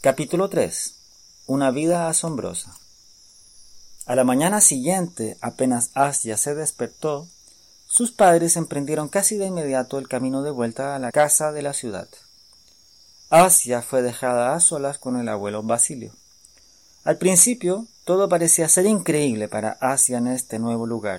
Capítulo 3. Una vida asombrosa. A la mañana siguiente, apenas Asia se despertó, sus padres emprendieron casi de inmediato el camino de vuelta a la casa de la ciudad. Asia fue dejada a solas con el abuelo Basilio. Al principio, todo parecía ser increíble para Asia en este nuevo lugar.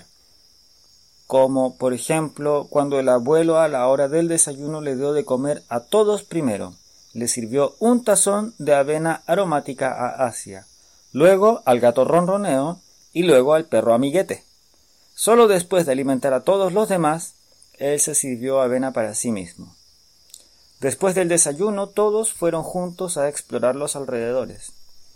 Como, por ejemplo, cuando el abuelo a la hora del desayuno le dio de comer a todos primero. Le sirvió un tazón de avena aromática a Asia, luego al gato ronroneo y luego al perro amiguete. Solo después de alimentar a todos los demás, él se sirvió avena para sí mismo. Después del desayuno, todos fueron juntos a explorar los alrededores.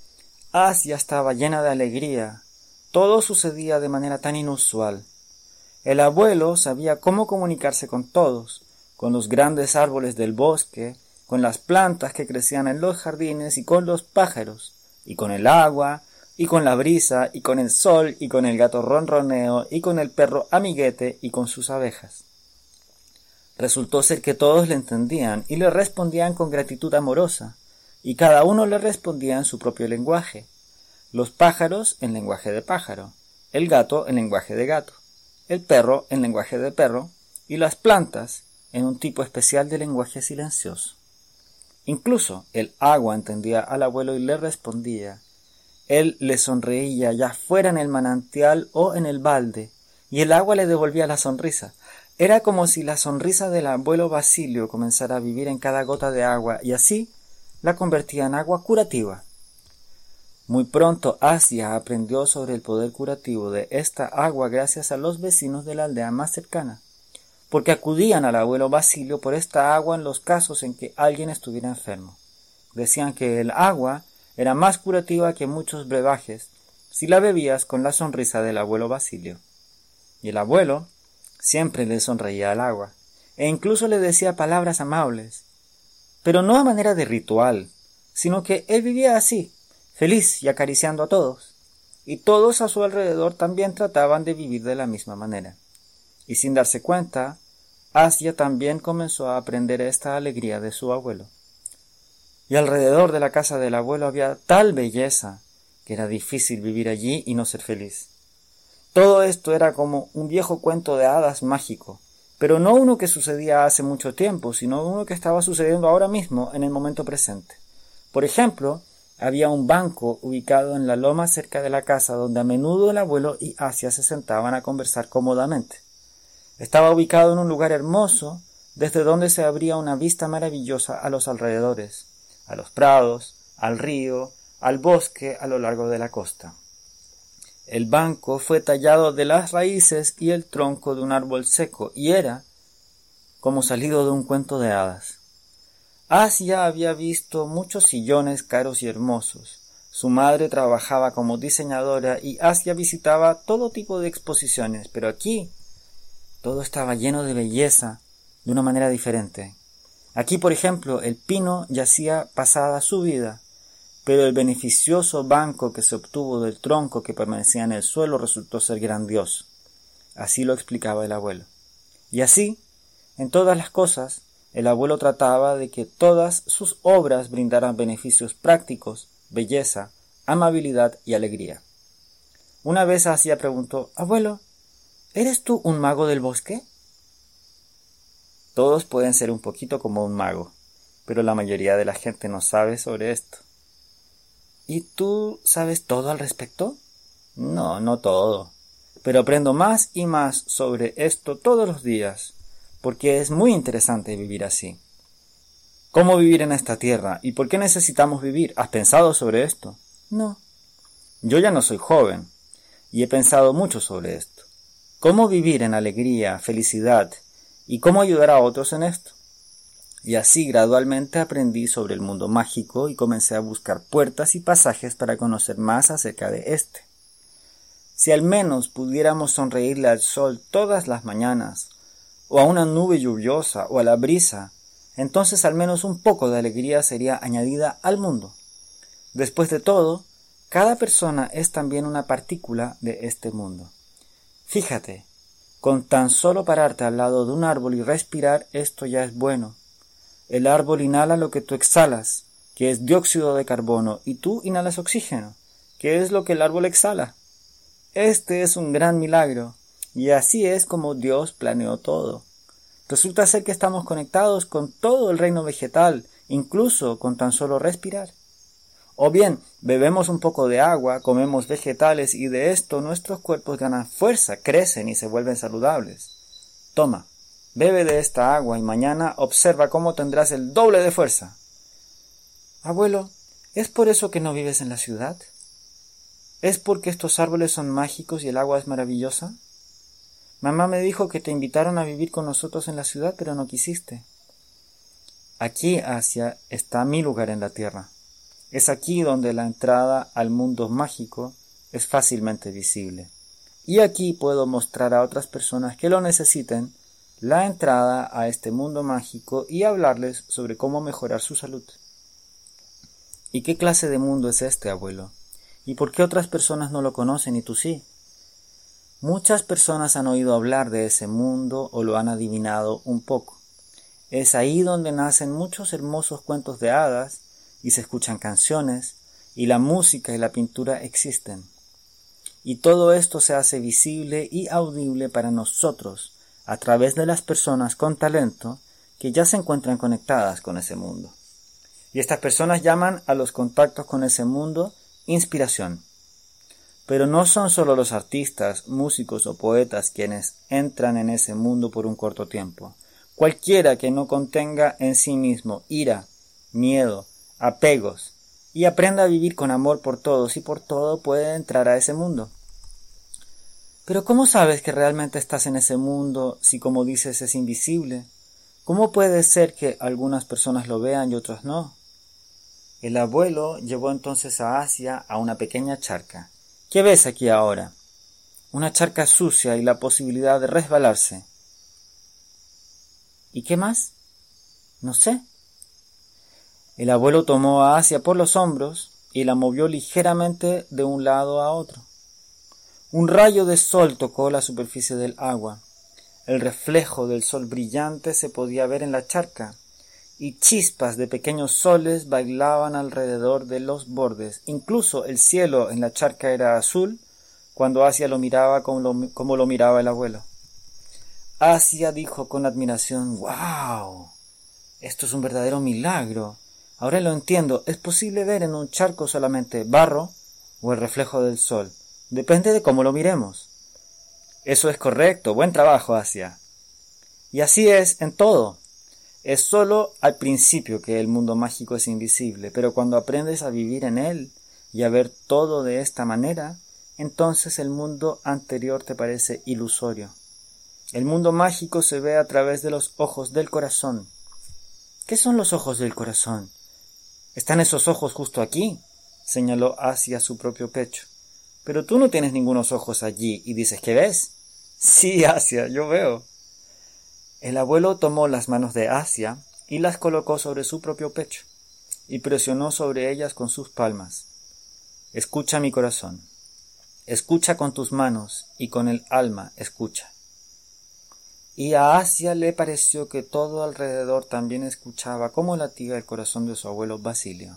Asia estaba llena de alegría. Todo sucedía de manera tan inusual. El abuelo sabía cómo comunicarse con todos, con los grandes árboles del bosque, con las plantas que crecían en los jardines y con los pájaros, y con el agua, y con la brisa, y con el sol, y con el gato ronroneo, y con el perro amiguete, y con sus abejas. Resultó ser que todos le entendían y le respondían con gratitud amorosa, y cada uno le respondía en su propio lenguaje. Los pájaros en lenguaje de pájaro, el gato en lenguaje de gato, el perro en lenguaje de perro, y las plantas en un tipo especial de lenguaje silencioso. Incluso el agua entendía al abuelo y le respondía. Él le sonreía ya fuera en el manantial o en el balde, y el agua le devolvía la sonrisa. Era como si la sonrisa del abuelo Basilio comenzara a vivir en cada gota de agua, y así la convertía en agua curativa. Muy pronto Asia aprendió sobre el poder curativo de esta agua gracias a los vecinos de la aldea más cercana, porque acudían al abuelo Basilio por esta agua en los casos en que alguien estuviera enfermo. Decían que el agua era más curativa que muchos brebajes si la bebías con la sonrisa del abuelo Basilio. Y el abuelo siempre le sonreía al agua, e incluso le decía palabras amables, pero no a manera de ritual, sino que él vivía así, feliz y acariciando a todos, y todos a su alrededor también trataban de vivir de la misma manera. Y sin darse cuenta, Asia también comenzó a aprender esta alegría de su abuelo. Y alrededor de la casa del abuelo había tal belleza que era difícil vivir allí y no ser feliz. Todo esto era como un viejo cuento de hadas mágico, pero no uno que sucedía hace mucho tiempo, sino uno que estaba sucediendo ahora mismo en el momento presente. Por ejemplo, había un banco ubicado en la loma cerca de la casa donde a menudo el abuelo y Asia se sentaban a conversar cómodamente. Estaba ubicado en un lugar hermoso, desde donde se abría una vista maravillosa a los alrededores, a los prados, al río, al bosque a lo largo de la costa. El banco fue tallado de las raíces y el tronco de un árbol seco, y era como salido de un cuento de hadas. Asia había visto muchos sillones caros y hermosos. Su madre trabajaba como diseñadora y Asia visitaba todo tipo de exposiciones, pero aquí todo estaba lleno de belleza, de una manera diferente. Aquí, por ejemplo, el pino yacía pasada su vida, pero el beneficioso banco que se obtuvo del tronco que permanecía en el suelo resultó ser grandioso. Así lo explicaba el abuelo. Y así, en todas las cosas, el abuelo trataba de que todas sus obras brindaran beneficios prácticos, belleza, amabilidad y alegría. Una vez Asia preguntó, «Abuelo, ¿eres tú un mago del bosque?» Todos pueden ser un poquito como un mago, pero la mayoría de la gente no sabe sobre esto. ¿Y tú sabes todo al respecto? No, no todo, pero aprendo más y más sobre esto todos los días, porque es muy interesante vivir así. ¿Cómo vivir en esta tierra? ¿Y por qué necesitamos vivir? ¿Has pensado sobre esto? No. Yo ya no soy joven, y he pensado mucho sobre esto. ¿Cómo vivir en alegría, felicidad, y cómo ayudar a otros en esto? Y así gradualmente aprendí sobre el mundo mágico y comencé a buscar puertas y pasajes para conocer más acerca de este. Si al menos pudiéramos sonreírle al sol todas las mañanas, o a una nube lluviosa, o a la brisa, entonces al menos un poco de alegría sería añadida al mundo. Después de todo, cada persona es también una partícula de este mundo. Fíjate, con tan solo pararte al lado de un árbol y respirar, esto ya es bueno. El árbol inhala lo que tú exhalas, que es dióxido de carbono, y tú inhalas oxígeno, que es lo que el árbol exhala. Este es un gran milagro, y así es como Dios planeó todo. Resulta ser que estamos conectados con todo el reino vegetal, incluso con tan solo respirar. O bien, bebemos un poco de agua, comemos vegetales y de esto nuestros cuerpos ganan fuerza, crecen y se vuelven saludables. Toma, bebe de esta agua y mañana observa cómo tendrás el doble de fuerza. Abuelo, ¿es por eso que no vives en la ciudad? ¿Es porque estos árboles son mágicos y el agua es maravillosa? Mamá me dijo que te invitaron a vivir con nosotros en la ciudad, pero no quisiste. Aquí, Asia, está mi lugar en la tierra. Es aquí donde la entrada al mundo mágico es fácilmente visible. Y aquí puedo mostrar a otras personas que lo necesiten la entrada a este mundo mágico y hablarles sobre cómo mejorar su salud. ¿Y qué clase de mundo es este, abuelo? ¿Y por qué otras personas no lo conocen y tú sí? Muchas personas han oído hablar de ese mundo o lo han adivinado un poco. Es ahí donde nacen muchos hermosos cuentos de hadas y se escuchan canciones y la música y la pintura existen. Y todo esto se hace visible y audible para nosotros a través de las personas con talento que ya se encuentran conectadas con ese mundo. Y estas personas llaman a los contactos con ese mundo inspiración. Pero no son solo los artistas, músicos o poetas quienes entran en ese mundo por un corto tiempo. Cualquiera que no contenga en sí mismo ira, miedo, apegos y aprenda a vivir con amor por todos y por todo puede entrar a ese mundo. Pero ¿cómo sabes que realmente estás en ese mundo si, como dices, es invisible? ¿Cómo puede ser que algunas personas lo vean y otras no? El abuelo llevó entonces a Asia a una pequeña charca. ¿Qué ves aquí ahora? Una charca sucia y la posibilidad de resbalarse. ¿Y qué más? No sé. El abuelo tomó a Asia por los hombros y la movió ligeramente de un lado a otro. Un rayo de sol tocó la superficie del agua. El reflejo del sol brillante se podía ver en la charca, y chispas de pequeños soles bailaban alrededor de los bordes. Incluso el cielo en la charca era azul cuando Asia lo miraba como lo miraba el abuelo. Asia dijo con admiración: ¡Wow! Esto es un verdadero milagro. Ahora lo entiendo. Es posible ver en un charco solamente barro o el reflejo del sol. Depende de cómo lo miremos. Eso es correcto. Buen trabajo, Asia. Y así es en todo. Es solo al principio que el mundo mágico es invisible, pero cuando aprendes a vivir en él y a ver todo de esta manera, entonces el mundo anterior te parece ilusorio. El mundo mágico se ve a través de los ojos del corazón. ¿Qué son los ojos del corazón? ¿Están esos ojos justo aquí? Señaló hacia su propio pecho. Pero tú no tienes ningunos ojos allí y dices que ves. Sí, Asia, yo veo. El abuelo tomó las manos de Asia y las colocó sobre su propio pecho y presionó sobre ellas con sus palmas. Escucha mi corazón. Escucha con tus manos y con el alma escucha. Y a Asia le pareció que todo alrededor también escuchaba cómo latía el corazón de su abuelo Basilio.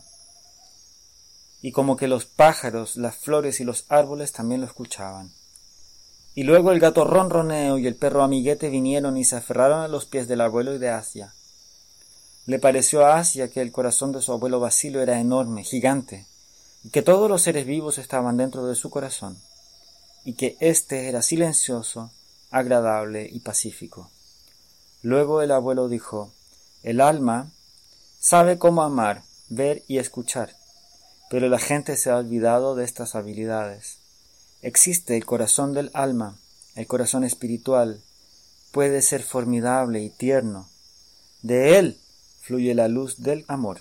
Y como que los pájaros, las flores y los árboles también lo escuchaban. Y luego el gato ronroneo y el perro amiguete vinieron y se aferraron a los pies del abuelo y de Asia. Le pareció a Asia que el corazón de su abuelo Basilio era enorme, gigante, y que todos los seres vivos estaban dentro de su corazón, y que éste era silencioso, agradable y pacífico. Luego el abuelo dijo: el alma sabe cómo amar, ver y escuchar, pero la gente se ha olvidado de estas habilidades. Existe el corazón del alma, el corazón espiritual, puede ser formidable y tierno. De él fluye la luz del amor.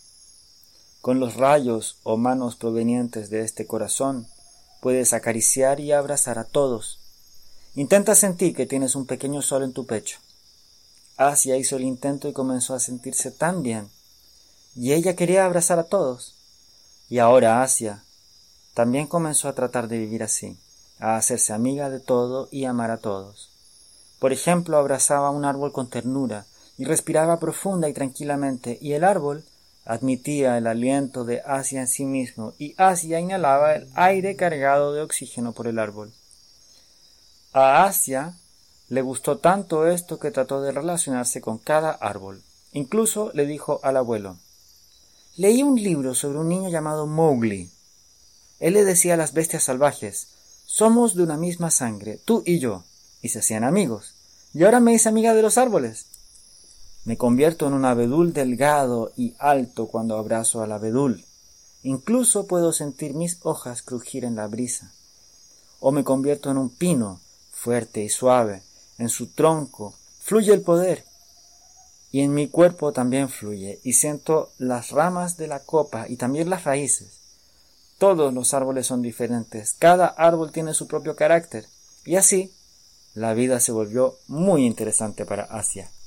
Con los rayos o manos provenientes de este corazón, puedes acariciar y abrazar a todos. Intenta sentir que tienes un pequeño sol en tu pecho. Asia hizo el intento y comenzó a sentirse tan bien. Y ella quería abrazar a todos. Y ahora Asia también comenzó a tratar de vivir así, a hacerse amiga de todo y amar a todos. Por ejemplo, abrazaba un árbol con ternura y respiraba profunda y tranquilamente, y el árbol admitía el aliento de Asia en sí mismo y Asia inhalaba el aire cargado de oxígeno por el árbol. A Asia le gustó tanto esto que trató de relacionarse con cada árbol. Incluso le dijo al abuelo: «Leí un libro sobre un niño llamado Mowgli. Él le decía a las bestias salvajes: somos de una misma sangre, tú y yo», y se hacían amigos. Y ahora me hice amiga de los árboles. Me convierto en un abedul delgado y alto cuando abrazo al abedul. Incluso puedo sentir mis hojas crujir en la brisa. O me convierto en un pino, fuerte y suave. En su tronco fluye el poder. Y en mi cuerpo también fluye, y siento las ramas de la copa y también las raíces. Todos los árboles son diferentes, cada árbol tiene su propio carácter. Y así, la vida se volvió muy interesante para Asia.